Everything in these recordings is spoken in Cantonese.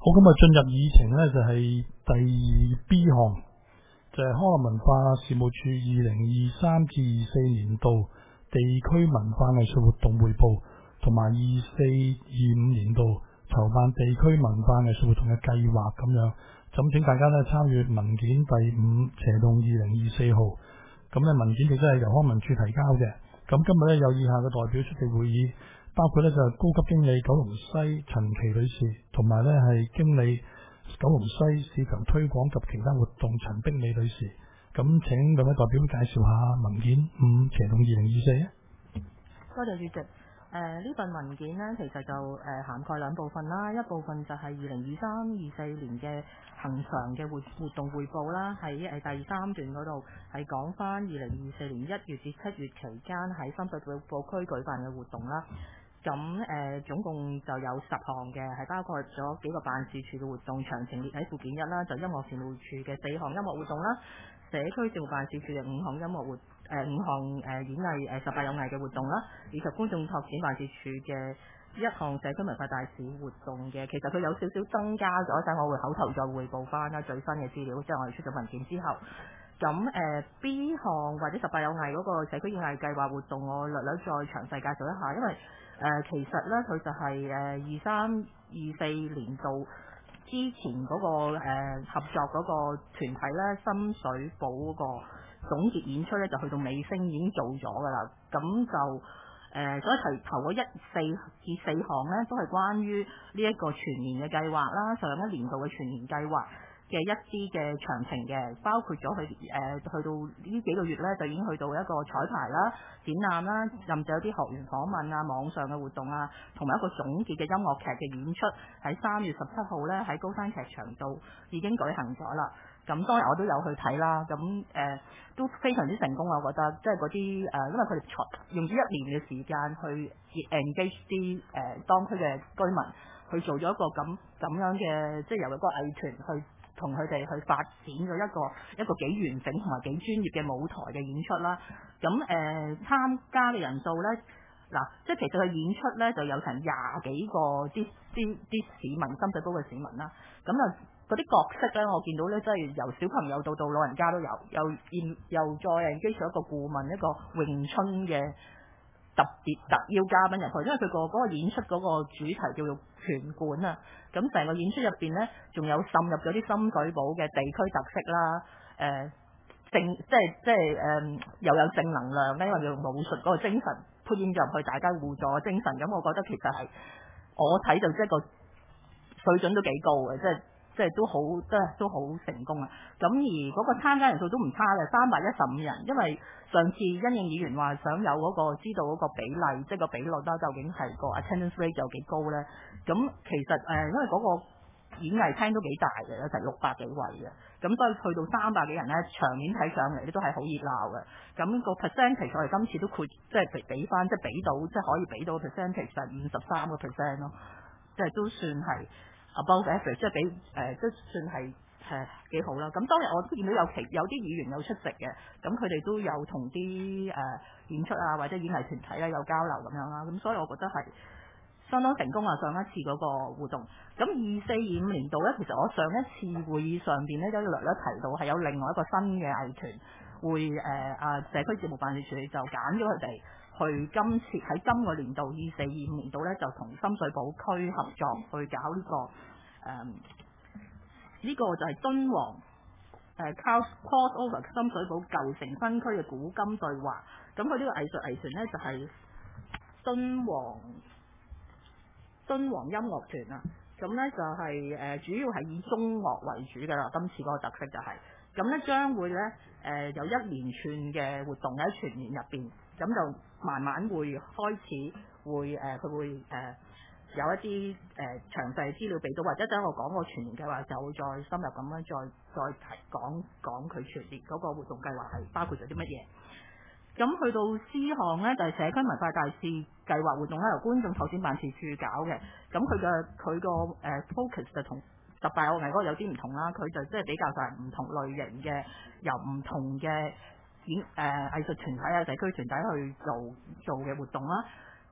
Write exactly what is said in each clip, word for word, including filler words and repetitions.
好，咁啊，進入議程呢，就係第 B 項，就係康樂文化事務處二零二三至二四年度地區文化藝術活動匯報，同埋二四二五年度籌辦地區文化藝術活動嘅計劃咁樣。咁請大家呢參閱文件第五斜洞二零二四號。咁呢文件亦都係由康文署提交嘅。咁今日呢，有以下嘅代表出席會議。包括咧就係高級經理九龍西陳琪女士，同埋咧係經理九龍西市場推廣及其他活動陳碧美女士。咁請兩位代表介紹下文件五斜洞二零二四啊。 多謝主席。誒、呃、呢份文件呢，其實就誒、呃、涵蓋兩部分啦，一部分就係二零二三、二四年嘅恆常嘅活活動匯報啦，喺誒第三段嗰度係講翻二零二四年一月至七月期間喺深水埗區舉辦嘅活動啦。咁誒、呃、總共就有十項嘅，係包括咗幾個辦事處嘅活動，詳情列喺附件一啦。就音樂事務處嘅四項音樂活動啦，社區事務辦事處嘅五項音樂活誒、呃、五項誒、呃、演藝誒十八有藝嘅活動啦，以及觀眾拓展辦事處嘅一項社區文化大使活動嘅。其實佢有少少增加咗，等我會口頭再匯報翻啦最新嘅資料，即係我哋出咗文件之後。咁誒、呃、B 項或者十八有藝嗰個社區演藝計劃活動，我略略再詳細介紹一下，因為誒、呃、其實咧，佢就係誒二三二四年度之前嗰、那個、呃、合作嗰個團體咧，深水埗嗰個總結演出咧，就去到尾聲已經做咗㗎啦。咁就誒、呃，所以提頭嗰一四至四項咧，都係關於呢一個全年嘅計劃啦，上一年度嘅全年計劃嘅一啲嘅詳情嘅，包括咗佢誒去到呢幾個月咧，就已經去到一個彩排啦、展覽啦，甚至有啲學員訪問啊、網上嘅活動啊，同埋一個總結嘅音樂劇嘅演出，喺三月十七號咧喺高山劇場度已經舉行咗啦。咁當日我都有去睇啦，咁誒、呃、都非常之成功啊！我覺得即係嗰啲誒，因為佢哋用咗一年嘅時間去 engage 啲誒、呃、當區嘅居民，去做咗一個咁咁樣嘅，即係由一個藝團去同佢哋去發展咗一個一個幾完整同埋幾專業嘅舞台嘅演出啦。咁誒、呃、參加嘅人數咧，嗱，即係其實佢演出咧就有成廿幾個啲啲啲市民，深水埗嘅市民啦。咁啊〜嗰啲角色咧，我見到咧，真係由小朋友到到老人家都有，又現又再誒機上一個顧問，一個詠春嘅特別特邀嘉賓入去，因為佢個嗰個演出嗰個主題叫做拳館啊。咁成個演出入邊咧，仲有滲入咗啲深水埗嘅地區特色啦，誒、呃、正即係即係誒、呃、又有正能量咧，因為用武術嗰個精神配演入去，大家互助嘅精神。咁我覺得其實係我睇就即係個水準都幾高嘅，即係。即係都好，即係都好成功啊！咁而嗰個參加人數都唔差嘅，三百一十五人。因為上次因應議員話想有嗰、嗰個知道嗰個比例，即係個比率啦，究竟係個 attendance rate 有幾高咧？咁其實誒、呃，因為嗰個演藝廳都幾大嘅，有成六百幾位嘅，咁所以去到三百幾人咧，場面睇上嚟咧都係好熱鬧嘅。咁、個 percentage 我哋今次都括，即係俾俾翻，即係俾到，即係可以俾到 percentage 係五十三個 percent 咯，即係都算係。above average 即係比誒都算係係幾好啦。咁當日我都見到有其有啲議員有出席嘅，咁佢哋都有同啲誒演出啊或者演藝團體咧有交流咁樣啦。咁所以我覺得係相當成功啊！上一次嗰個活動，咁二四二五年度咧，其實我上一次會議上邊咧都略略提到係有另外一個新嘅藝團會誒啊、呃、社區事務辦事處就揀咗佢哋。去今次喺今個年度二四二五年度咧，就同深水埗區合作去搞呢、這個誒呢、嗯這個就係敦煌誒 cross over 深水埗舊城新區嘅古今對話。咁佢呢個藝術藝團咧就係、是、敦煌敦煌音樂團啊。咁咧就係、是、誒、呃、主要係以中樂為主㗎啦。今次嗰個特色就係咁咧，將會咧誒、呃、有一連串嘅活動喺全年入邊。咁就慢慢會開始會誒，佢、呃、會誒、呃、有一啲誒、呃、詳細資料俾到，或者等我講個全年計劃，就會再深入咁樣再再提講講佢全年嗰個活動計劃係包括咗啲乜嘢。咁去到 C 項咧，就係、是、社區文化大使計劃活動咧，由觀眾拓展辦事處搞嘅。咁佢嘅佢個誒 focus 就同十八有藝嗰個有啲唔同啦，佢就即係比較就係唔同類型嘅，由唔同嘅演誒、呃、藝術團體啊、社區團體去做做嘅活動啦。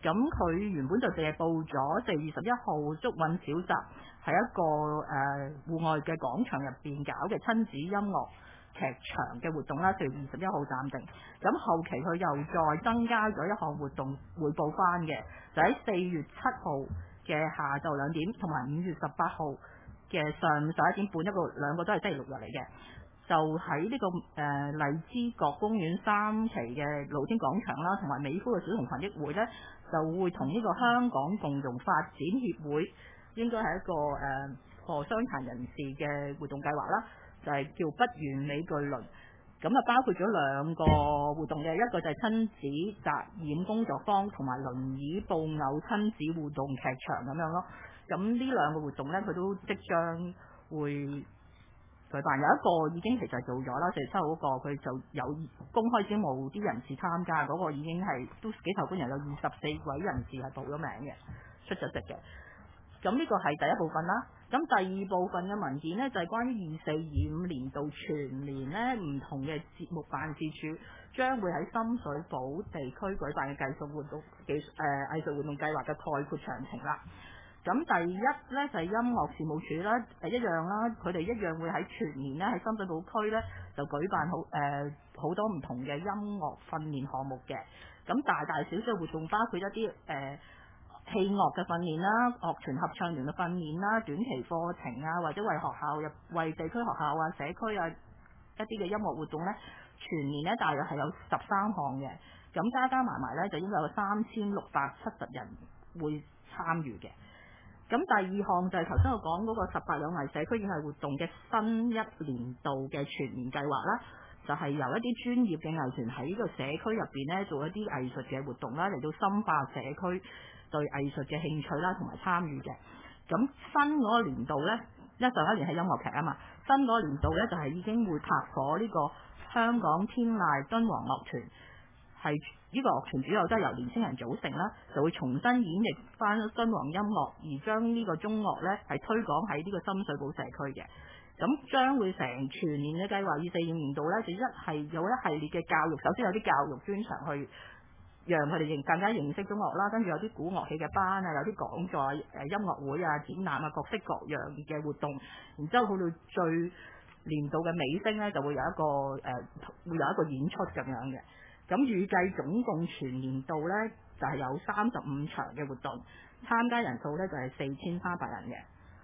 咁佢原本就淨係報咗四月二十一號竹韻小集，係一個誒、呃、戶外嘅廣場入邊搞嘅親子音樂劇場嘅活動啦，四月二十一號暫定。咁後期佢又再增加咗一項活動匯報翻嘅，就喺四月七號嘅下晝兩點，同埋五月十八號嘅上午十一點半，一個兩個都係星期六日嚟嘅。就喺呢、這個誒、呃、荔枝角公園三期嘅露天廣場啦，同埋美孚嘅小童群益會呢，就會同呢個香港共融發展協會，應該係一個誒何傷殘人士嘅活動計劃啦，就係、是、叫不完美巨輪。咁啊，包括咗兩個活動嘅，一個就係親子紮染工作坊，同埋輪椅布偶親子互動劇場咁樣咯。咁呢兩個活動呢，佢都即將會舉辦，有一個已經其實做咗啦，四月七號嗰個佢就有公開招募啲人士參加，嗰、那個已經係都幾受歡迎，有二十四位人士係報咗名嘅，出咗席嘅。咁呢個係第一部分啦。咁第二部分嘅文件呢，就係、是、關於二四二五年度全年呢唔同嘅節目辦事處將會喺深水埗地區舉辦嘅藝術活動技術誒藝術活動計劃嘅概括詳情啦。咁第一呢，就係、是、音樂事務處啦，誒一樣啦，佢哋一樣會喺全年呢喺深水埗區呢就舉辦好誒好多唔同嘅音樂訓練項目嘅。咁大大小小嘅活動包括一啲誒、呃器樂嘅訓練啦，樂團合唱團嘅訓練啦，短期課程啊，或者為學校入為地區學校啊、社區啊一啲嘅音樂活動呢，全年呢大約係有十三項嘅，咁加加埋埋呢，就應該有三千六百七十人會參與嘅。咁第二項就係頭先我講嗰個十八兩藝社區演藝活動嘅新一年度嘅全年計劃啦，就係、是、由一啲專業嘅藝團喺呢個社區入邊呢做一啲藝術嘅活動啦，嚟到深化社區對藝術嘅興趣啦，同埋參與嘅。咁新嗰個年度呢，因為上一年係音樂劇啊嘛，新嗰個年度呢，就係、是、已經會拍火呢個香港天籟敦煌樂團，係呢個樂團主要都係由年輕人組成啦，就會重新演繹翻敦煌音樂，而將呢個中樂呢係推廣喺呢個深水埗社區嘅。咁將會成全年嘅計劃，二四二五年度呢，就一係有一系列嘅教育，首先有啲教育專場去讓佢哋認更加認識中樂啦，跟住有啲古樂器嘅班啊，有啲講座、誒音樂會啊、展覽啊，各式各樣嘅活動。然之後去到最年度嘅尾聲呢，就會有一個誒、呃、會有一個演出咁樣嘅。咁預計總共全年度呢，就係、是、有三十五場嘅活動，參加人數呢，就係四千三百人嘅。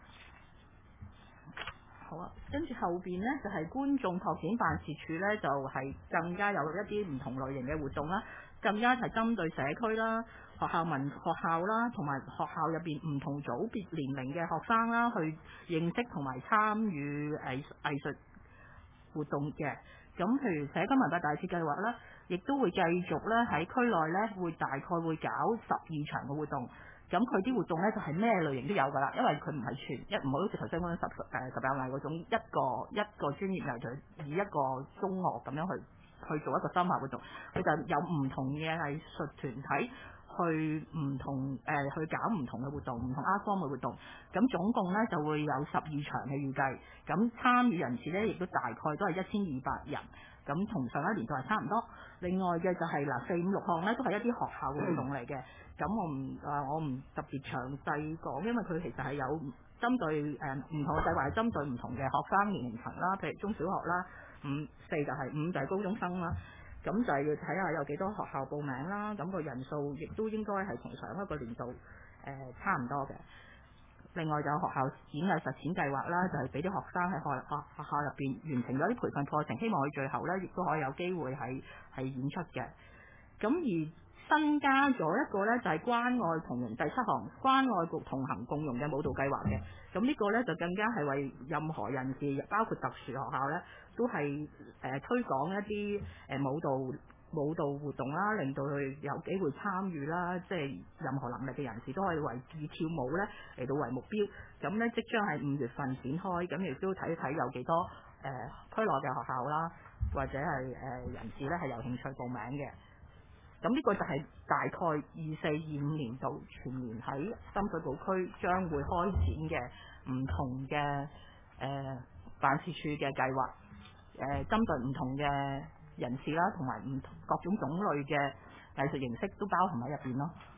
好啊，跟住後邊呢，就係、是、觀眾拓展辦事處呢，就係、是、更加有一啲唔同類型嘅活動啦，更加係針對社區啦、學校文學校啦，同埋學校入邊唔同組別年齡嘅學生啦，去認識同埋參與藝藝術活動嘅。咁譬如社區文化大使計劃啦，亦都會繼續咧喺區內咧會大概會搞十二場嘅活動。咁佢啲活動咧就係咩類型都有㗎啦，因為佢唔係全一唔好似頭先講十誒十兩例嗰種一個一個專業藝團以一個中樂咁樣去去做一個深化活動，佢就有唔同嘅藝術團體去唔同誒、呃、去搞唔同嘅活動，唔同 art form 嘅活動。咁總共咧就會有十二場嘅預計，咁參與人次咧亦都大概都係一千二百人。咁同上一年度係差唔多。另外嘅就係、是、嗱四五六項咧都係一啲學校嘅活動嚟嘅。咁我唔啊我唔特別詳細講，因為佢其實係有針對誒唔、呃、同嘅計劃，係針對唔同嘅學生年齡層啦，譬如中小學啦，五四就係五就係高中生啦。咁就係要睇下有幾多學校報名啦。咁、那個人數亦都應該係同上一個年度誒、呃、差唔多嘅。另外就有學校演藝實踐計劃啦，就係俾啲學生喺學學學校入邊完成咗啲培訓課程，希望佢最後咧亦都可以有機會係係演出嘅。咁而新加咗一個咧就係、是、關愛同融第七項關愛局同行共融嘅舞蹈計劃嘅。咁呢個咧就更加係為任何人士，包括特殊學校咧，都係誒、呃、推廣一啲誒、呃、舞蹈。舞蹈活動啦，令到佢有機會參與啦，即係任何能力嘅人士都可以為以跳舞咧嚟到為目標。咁咧即將係五月份展開，咁亦都睇一睇有幾多誒、呃、區內嘅學校啦，或者係誒、呃、人士咧係有興趣報名嘅。咁呢個就係大概二四二五年度全年喺深水埗區將會開展嘅唔同嘅誒、呃、辦事處嘅計劃，誒、呃、針對唔同嘅人士啦，同埋唔同各種種類嘅藝術形式都包含喺入邊咯。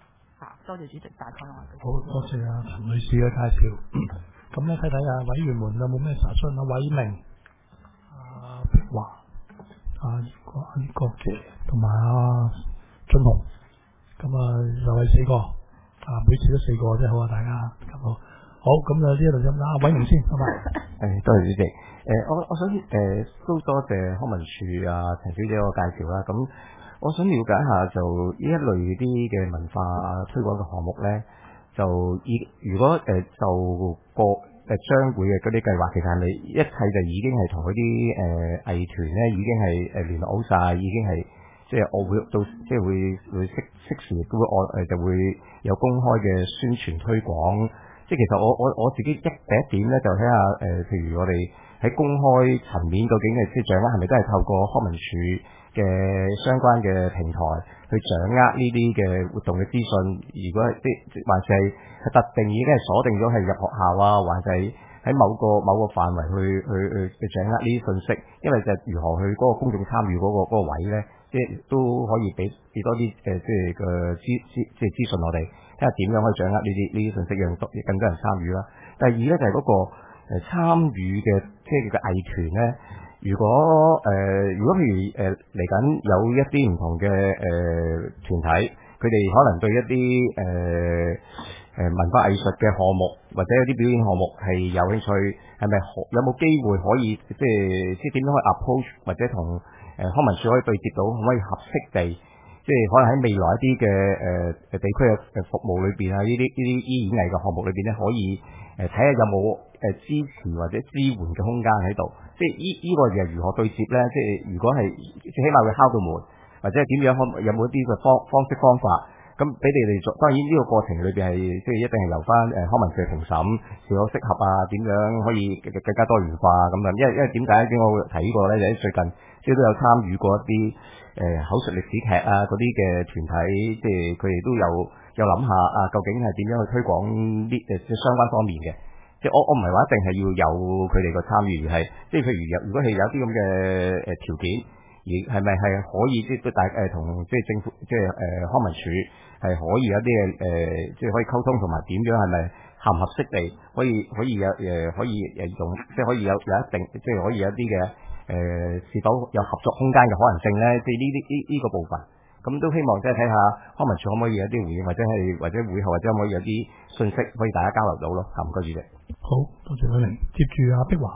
啊，多謝主席大概我哋。 好多謝啊陳女士嘅介紹。咁咧睇睇啊委員們有冇咩查詢啊？偉明、啊碧華、啊葉國葉國傑同埋啊俊雄，咁啊又係四個，啊每次都四個真係好啊！大家咁好，好咁就呢一度咁啦。偉明先，好嘛？ 誒，多謝主席。誒，我我想誒都多謝康文署啊陳小姐個介紹啦。咁我想了解一下，就呢一類啲嘅文化推廣嘅項目咧，就以如果誒、呃、就個誒商會嘅嗰啲計劃，其實係咪一切就已經係同嗰啲誒藝團咧，已經係誒聯絡好晒，已經係即係我會到即係會會適適時亦都會我誒就會有公開嘅宣傳推廣。即係其實我我我自己一第一點咧，就睇下誒，譬如我哋喺公開層面，究竟係即係掌握係咪都係透過康文署嘅相關嘅平台去掌握呢啲嘅活動嘅資訊？如果係即係還是係特定已經係鎖定咗係入學校啊，還是係喺某個某個範圍去去去去掌握呢啲信息？因為就係如何去嗰個公眾參與嗰個嗰個位咧，即係都可以俾俾多啲誒即係嘅資資即係資訊我哋。睇下點樣可以掌握呢啲呢啲信息，讓多更多人參與啦。第二咧就係、是、嗰、那個誒參與嘅即係嘅藝團咧，如果誒、呃、如果譬如誒嚟緊有一啲唔同嘅誒、呃、團體，佢哋可能對一啲誒誒文化藝術嘅項目或者有啲表演項目係有興趣，係咪有冇機會可以即係即係點樣去 approach 或者同誒康文署可以對接到，可唔可以合適地？即係可能喺未來一啲嘅誒誒地區嘅誒服務裏邊啊，呢啲呢啲醫演藝嘅項目裏邊咧，可以誒睇下有冇誒支持或者支援嘅空間喺度。即係依依個又如何對接咧？即係如果係即係起碼會敲到門，或者係點樣可有冇一啲嘅方方式方法？咁俾你哋做。當然呢個過程裏邊係即係一定係留翻誒康文署嘅評審是否適合啊？點樣可以更加多元化咁樣？因為因為點解點解我會提呢個咧？就喺最近即係都有參與過一啲。誒、呃、口述歷史劇啊，嗰啲嘅團體，即係佢哋都有有諗下啊，究竟係點樣去推廣呢誒即係相關方面嘅？即係我我唔係話一定係要有佢哋個參與，而係即係譬如有如果係有啲咁嘅誒條件，而係咪係可以即係大誒同即係政府即係誒、呃、康文署係可以有啲嘅誒即係可以溝通，同埋點樣係咪合唔合適地可以可以有誒、呃、可以誒用即係可以有有一定即係可以有一啲嘅。誒、呃、是否有合作空間嘅可能性咧？即係呢啲呢呢個部分，咁都希望即係睇下康文署可唔可以有啲回應，或者係或者會後或者可唔可以有啲信息可以大家交流到咯。唔該主席。 好多謝偉明，接住阿碧華。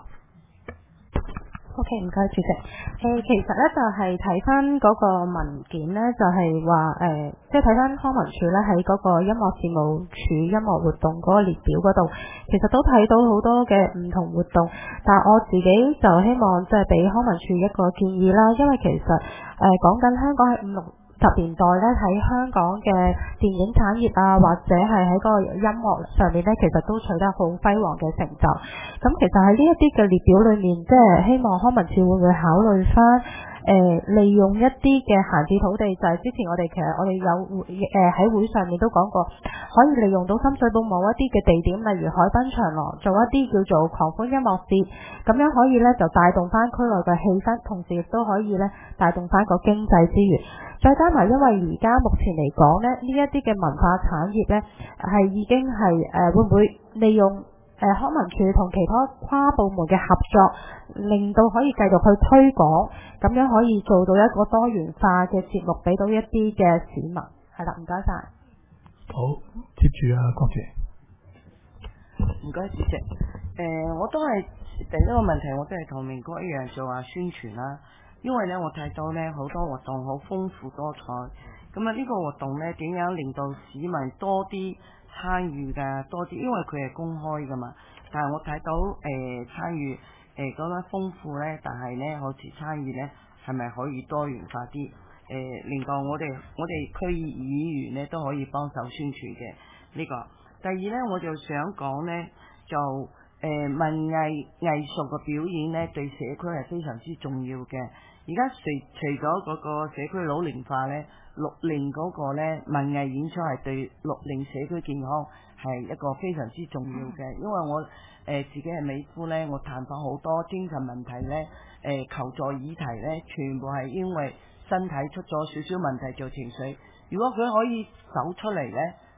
O.K. 唔該主席。誒、呃，其實咧就係睇翻嗰個文件咧，就係話誒，即係睇翻康文署咧喺嗰個音樂事務處音樂活動嗰個列表嗰度，其實都睇到好多嘅唔同活動。但係我自己就希望即係俾康文署一個建議啦，因為其實誒講緊香港係五六十年代咧喺香港嘅電影產業啊，或者係喺個音樂上面咧，其實都取得好輝煌嘅成就。咁其實喺呢一啲嘅列表裏面，即係希望康文署會唔會考慮翻誒利用一啲嘅閒置土地，就係、是、之前我哋其實我哋有誒喺、呃、會上面都講過，可以利用到深水埗某一啲嘅地點，例如海濱長廊，做一啲叫做狂歡音樂節，咁樣可以咧就帶動翻區內嘅氣氛，同時亦都可以咧帶動翻個經濟資源。再加埋，因為而家目前嚟講咧，呢一啲嘅文化產業咧係已經係誒、呃、會唔會利用誒、呃、康文署同其他跨部門嘅合作，令到可以繼續去推廣，咁樣可以做到一個多元化嘅節目，俾到一啲嘅市民。係啦，唔該晒。 好，接住啊，郭姐。 唔該，主席。誒、呃，我都係第一個問題，我都係同明哥一樣做下宣傳啦。因為咧，我睇到咧好多活動好豐富多彩，咁啊呢個活動咧點樣令到市民多啲參與㗎，多啲，因為佢係公開㗎嘛。但係我睇到誒、呃、參與誒咁樣豐富咧，但係咧好似參與咧係咪可以多元化啲？誒、呃，令到我哋我哋區議員咧都可以幫手宣傳嘅呢個。第二咧，我就想講咧就。誒、呃、文藝藝術嘅表演咧，對社區係非常之重要嘅。而家除除咗嗰個社區老齡化咧，六齡嗰個咧文藝演出係對六齡社區健康係一個非常之重要嘅。因為我誒、呃、自己係美夫咧，我探訪好多精神問題咧，誒、呃、求助議題咧，全部係因為身體出咗少少問題做情緒。如果佢可以走出嚟咧，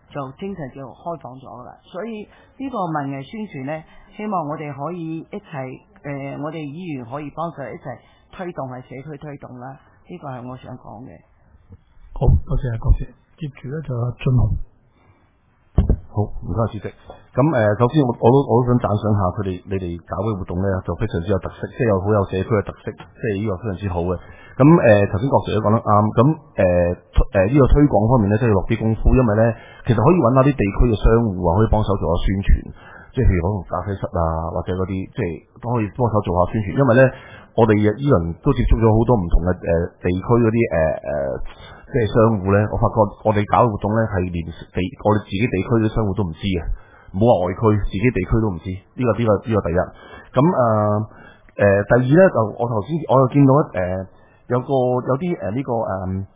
就精神就開放咗啦。所以呢個文藝宣傳呢，希望我哋可以一齊誒、呃，我哋議員可以幫手一齊推動喺社區推動啦。呢、這個係我想講嘅。 好，多謝啊，郭姐。接住咧就俊雄。 好，唔該，主席。咁誒、呃，首先我我都我都想讚賞下佢哋，你哋搞嘅活動咧就非常之有特色，即係有好有社區嘅特色，即係呢個非常之好嘅。咁誒，頭先郭 Sir 都講得啱。咁誒誒呢個推廣方面咧，即係落啲功夫，因為咧其實可以揾下啲地區嘅商戶啊，可以幫手做下宣傳，即係譬如講咖啡室啊，或者嗰啲即係都可以幫手做下宣傳。因為咧，我哋依輪都接觸咗好多唔同嘅誒、呃、地區嗰啲誒誒。即係商戶咧，我發覺我哋搞嘅活動咧係連地我哋自己地區啲商戶都唔知嘅，唔好話外區，自己地區都唔知。呢、這個呢、這個呢、這個第一。咁誒誒第二咧就我頭先我又見到誒、呃、有個有啲誒呢個誒、呃、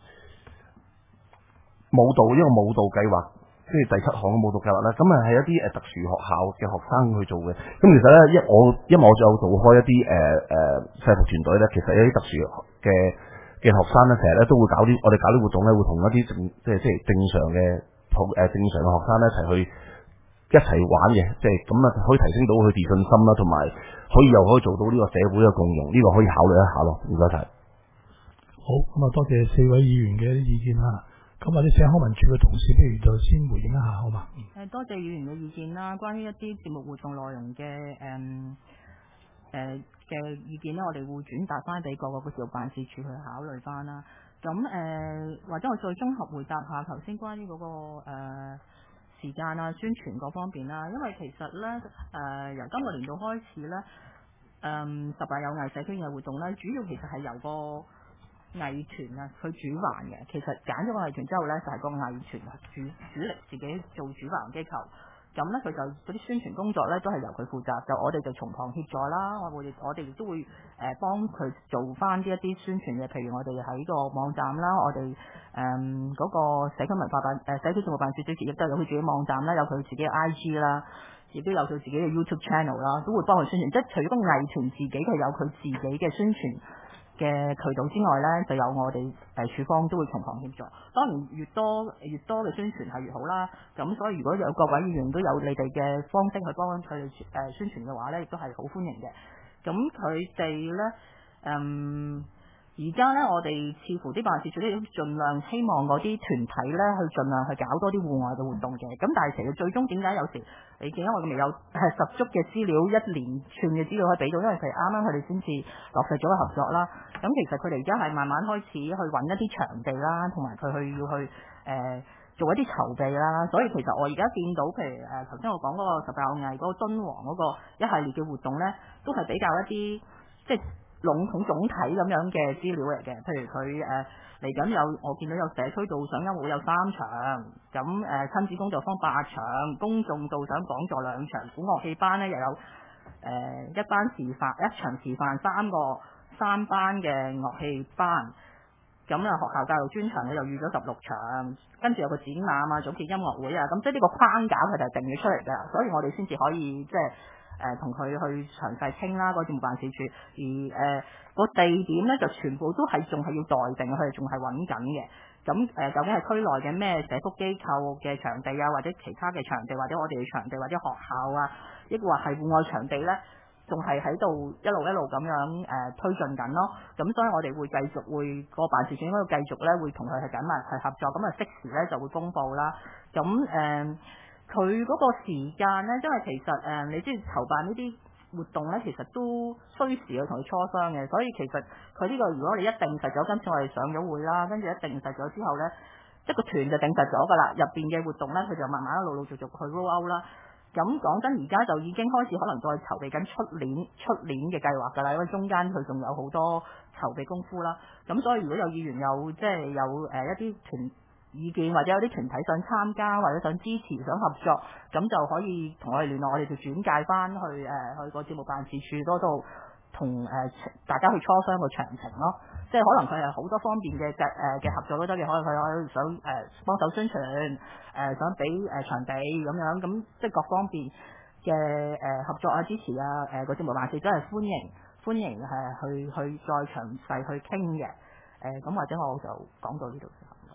舞蹈一個舞蹈計劃，即係第七項嘅舞蹈計劃咧，咁啊係一啲誒特殊學校嘅學生去做嘅。咁其實咧一我因為我就有做開一啲誒誒制服團隊咧，其實有啲特殊嘅。嘅學生咧，成日咧都會搞啲，我哋搞啲活動咧，會同一啲正即係即係正常嘅普誒正常嘅學生咧一齊去一齊玩嘅，即係咁啊，可以提升到佢自信心啦，同埋可以又可以做到呢個社會嘅共融，呢、這個可以考慮一下咯。唔該晒。 好，咁啊，多謝四位議員嘅一啲意見啦。咁或者請康文署嘅同事，不如就先回應一下，好嘛？ 誒，多謝議員嘅意見啦，關於一啲節目活動內容嘅誒誒嘅意見咧，我哋會轉達翻俾各個嘅事務辦事處去考慮翻啦。咁誒、呃，或者我再綜合回答下頭先關於嗰、那個誒、呃、時間啊、宣傳嗰方面啦。因為其實咧誒、呃，由今個年度開始咧，誒、呃、十大有藝社區嘅活動咧，主要其實係由個藝團啊去主辦嘅。其實揀咗個藝團之後咧，就係、是、個藝團主主力自己做主辦機構。咁咧佢就嗰啲宣傳工作咧都係由佢負責，就我哋就從旁協助啦。我會我哋亦都會誒、呃、幫佢做翻啲一啲宣傳嘅，譬如我哋喺個網站啦，我哋誒嗰個社區文化辦誒、呃、社區事務辦事處亦都有佢自己網站啦，有佢自己嘅 I G 啦，亦都有佢自己嘅 YouTube channel 啦，都會幫佢宣傳。即係除咗個藝團自己佢有佢自己嘅宣傳嘅渠道之外呢，就有我哋誒處方都會從旁協助。當然越多越多嘅宣傳係越好啦。咁所以如果有各位議員都有你哋嘅方式去幫佢哋誒宣傳嘅話呢，亦都係好歡迎嘅。咁佢哋呢，嗯，而家呢，我哋似乎啲辦事處都盡量希望嗰啲團體呢去盡量去搞多啲戶外嘅活動嘅。咁但係其實最終點解有時你見因為佢未有十足嘅資料，一連串嘅資料可以俾到，因為佢啱啱佢哋先至落實咗個合作啦。咁其實佢哋而家係慢慢開始去揾一啲場地啦，同埋佢去要去誒、呃、做一啲籌備啦。所以其實我而家見到譬如誒頭先我講嗰個十大有藝嗰個敦煌嗰個一系列嘅活動呢，都係比較一啲即係籠統總體咁樣嘅資料嚟嘅。譬如佢誒嚟緊有我見到有社區導賞音會有三場，咁誒、呃、親子工作坊八場，公眾導賞講座兩場，古樂器班呢又有誒、呃、一班示範一場示範三個。三班嘅樂器班，咁啊學校教育專場咧又預咗十六場，跟住有個展覽啊、總結音樂會啊，咁即係呢個框架佢就係定咗出嚟嘅，所以我哋先至可以即係誒同佢去詳細傾啦，嗰個節目辦事處，而誒、呃嗰個地點咧就全部都係仲係要待定，佢哋仲係揾緊嘅。咁誒、呃、究竟係區內嘅咩社福機構嘅場地啊，或者其他嘅場地，或者我哋嘅場地，或者學校啊，抑或係戶外場地咧？仲係喺度一路一路咁樣誒、呃、推進緊咯，咁所以我哋會繼續會、個辦事處應該繼續咧會同佢係緊密係合作，咁啊適時咧就會公佈啦。咁誒佢嗰個時間咧，因為其實誒、呃、你知籌辦呢啲活動咧，其實都需時去同佢磋商嘅，所以其實佢呢個如果你一定實咗，今次我哋上咗會啦，跟住一定實咗之後咧，一個團就定實咗㗎啦，入邊嘅活動咧佢就慢慢一路陸陸續續去 roll out 啦。咁講真，而家就已經開始可能再籌備緊出年出年嘅計劃㗎啦，因為中間佢仲有好多籌備功夫啦。咁所以如果有議員有即係有誒、呃、一啲團意見，或者有啲團體想參加或者想支持想合作，咁就可以同我哋聯絡，我哋就轉介翻去誒、呃、去個節目辦事處嗰度同誒大家去磋商個詳情咯。即係可能佢係好多方面嘅嘅誒嘅合作都得嘅，可能佢可以想誒、呃、幫手宣傳，誒、呃、想俾誒、呃、場地咁樣，咁即係各方面嘅誒、呃、合作啊、支持啊，誒個節目辦事真係歡迎歡迎係、呃、去去再詳細去傾嘅，誒、呃、咁或者我就講到呢度先。 好，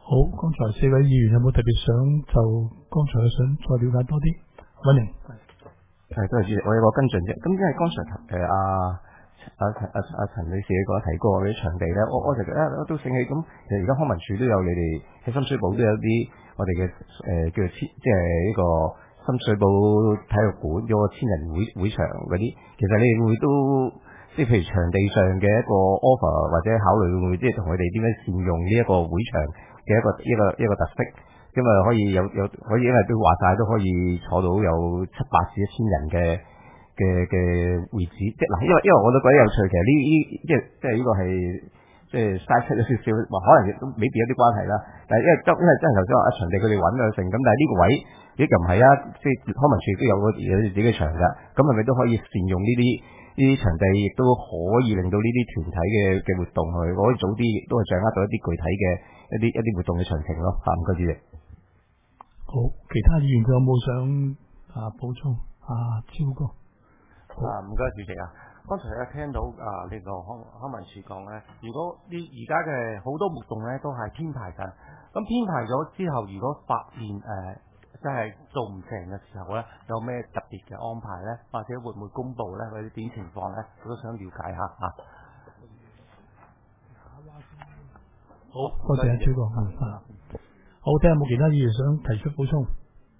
好，剛才四位議員有冇特別想就剛才嘅想再了解多啲？允寧。 係，多謝主席。我有個跟進啫。咁因為剛才誒阿阿陳阿阿陳女士嗰個提過嗰啲場地咧，我我就覺得我都醒起咁，其實而家康文署都有你哋喺深水埗都有啲我哋嘅誒叫做千，即係呢個深水埗體育館嗰個千人會會場嗰啲，其實你哋會都即係譬如場地上嘅一個 offer 或者考慮會唔會即係同佢哋點樣善用呢一個會場嘅一個一個一個特色？因為可以有有可以，因為都話晒都可以坐到有七八至一千人嘅嘅嘅會址，即係嗱，因為因為我都覺得有趣，其實呢呢即係即係呢個係即係嘥出咗少少，話可能亦都未必有啲關係啦。但係因為因為真係頭先話啊場地佢哋揾啊成，咁但係呢個位亦又唔係啊，即係康文署都有個有自己嘅場㗎，咁係咪都可以善用呢啲呢啲場地，亦都可以令到呢啲團體嘅嘅活動去可以早啲，亦都係掌握到一啲具體嘅一啲一啲活動嘅詳情咯。嚇，唔該主席。 好，其他議員佢有冇想啊補充？啊，超哥。 啊，唔該主席啊。剛才咧聽到啊呢個康康文署講咧，如果呢而家嘅好多活動咧都係編排緊，咁編排咗之後，如果發現誒即係做唔成嘅時候咧，有咩特別嘅安排咧，或者會唔會公佈咧，或者點情況咧，我都想了解下啊。 好，多謝阿超哥。嗯。好，睇下有冇其他議員想提出補充。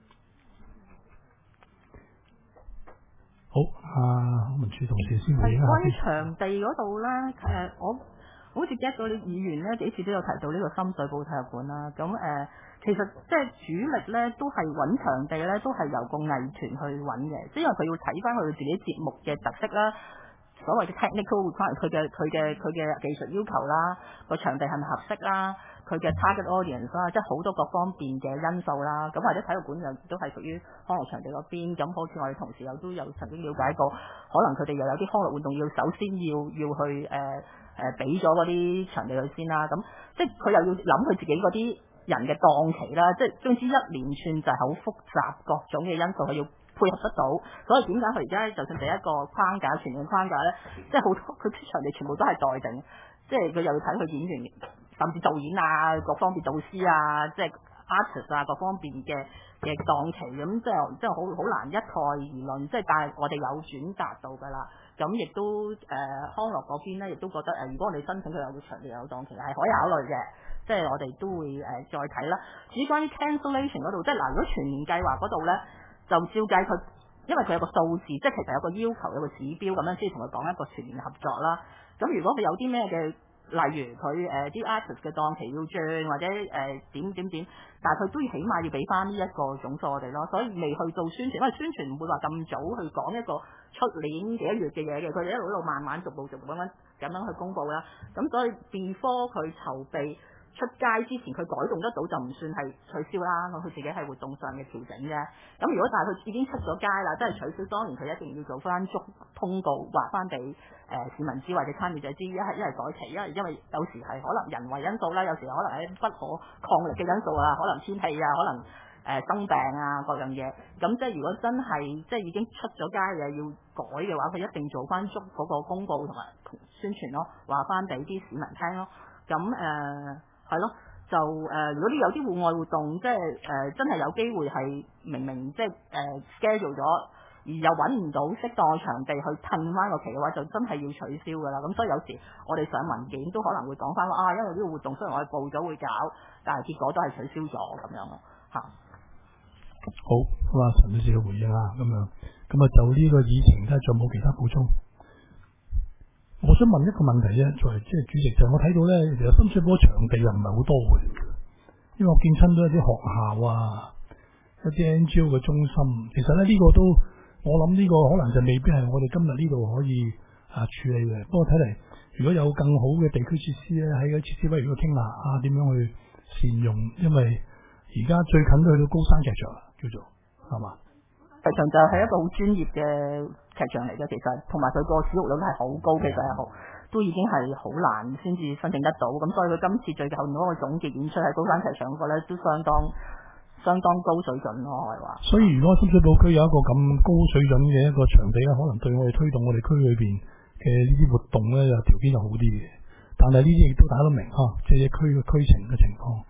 好，啊，康文署同事先回應下。 關於場地嗰度咧，誒，我好似 get 到你議員咧幾次都有提到呢個深水埗體育館啦。咁誒、呃，其實即係主力咧都係揾場地咧，都係由個藝團去揾嘅，即係因為佢要睇翻佢自己節目嘅特色啦。所謂嘅 technical requirement，佢嘅佢嘅佢嘅技術要求啦，個場地係咪合適啦，佢嘅 target audience 啦，即係好多各方面嘅因素啦。咁或者體育館又都係屬於康樂場地嗰邊，咁好似我哋同事又都有曾經了解過，可能佢哋又有啲康樂活動要首先要要去誒誒俾咗嗰啲場地佢先啦。咁即係佢又要諗佢自己嗰啲人嘅檔期啦，即係總之一連串就係好複雜各種嘅因素，佢要配合得到，所以點解佢而家就算第一個框架全面框架咧，即係好多佢啲場地全部都係待定，即係佢又要睇佢演員，甚至導演啊、各方面導師啊、即係 artist 啊各方面嘅嘅檔期，咁即係即係好好難一概而論。即係但係我哋有轉達到㗎啦，咁亦都誒、呃、康樂嗰邊咧，亦都覺得誒、呃，如果我哋申請佢有個場地有檔期係可以考慮嘅，即係我哋都會誒、呃、再睇啦。至於關於 cancellation 嗰度，即係嗱，如果全年計劃嗰度咧。就照計佢，因為佢有個數字，即係其實有個要求，有個指標咁樣先同佢講一個全面合作啦。咁如果佢有啲咩嘅，例如佢誒啲 artist 嘅檔期要轉，或者誒、呃、點點點，但係佢都要起碼要俾翻呢一個總數我哋咯。所以未去做宣傳，因為宣傳唔會話咁早去講一個出年幾多月嘅嘢嘅，佢哋一路一路慢慢逐步逐步咁樣咁樣去公佈啦。咁所以 before 佢籌備出街之前，佢改動得到就唔算係取消啦，佢自己係活動上嘅調整啫。咁如果但係佢已經出咗街啦，即係取消，當然佢一定要做翻足通告，話翻俾誒市民知或者參與者知，一係一係改期，因為因為有時係可能人為因素啦，有時可能係不可抗力嘅因素啊，可能天氣啊，可能誒、呃、生病啊各樣嘢。咁即係如果真係即係已經出咗街嘅要改嘅話，佢一定做翻足嗰個公告同埋宣傳咯，話翻俾啲市民聽咯。咁誒。呃係咯，就誒、呃，如果你有啲戶外活動，即係誒、呃，真係有機會係明明即係誒、呃、schedule 咗，而又揾唔到適當嘅場地去褪翻個期嘅話，就真係要取消㗎啦。咁所以有時我哋上文件都可能會講翻話啊，因為呢個活動雖然我哋報咗會搞，但係結果都係取消咗咁樣咯嚇。 好，咁啊陳女士嘅回應啊，咁樣，咁啊就呢個議程咧，仲有冇其他補充？我想問一個問題啫，作為即係主席，就係、我睇到咧，其實深水埗場地又唔係好多嘅，因為我見親到一啲學校啊，一啲 N G O 嘅中心，其實咧呢、呢個都我諗呢個可能就未必係我哋今日呢度可以啊處理嘅。不過睇嚟，如果有更好嘅地區設施咧，喺個設施委員會傾下啊，點樣去善用，因為而家最近都去到高山劇場啦，叫做係嘛？ 劇場就係一個好專業嘅劇場嚟嘅，其實同埋佢個使用率係好高，其實係好都已經係好難先至申請得到。咁所以佢今次最後嗰個總結演出喺高山劇場嗰個咧，都相當相當高水準咯，我係話。所以如果深水埗區有一個咁高水準嘅一個場地咧，可能對我哋推動我哋區裏邊嘅呢啲活動咧，就條件就好啲嘅。但係呢啲亦都大家都明嚇，即係區嘅區情嘅情況，就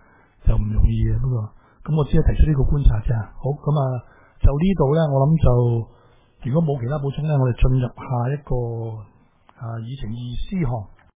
就唔容易嘅。不過咁我只係提出呢個觀察啫。好，咁啊就呢度咧，我諗就如果冇其他補充咧，我哋進入下一個啊議程二 C 項。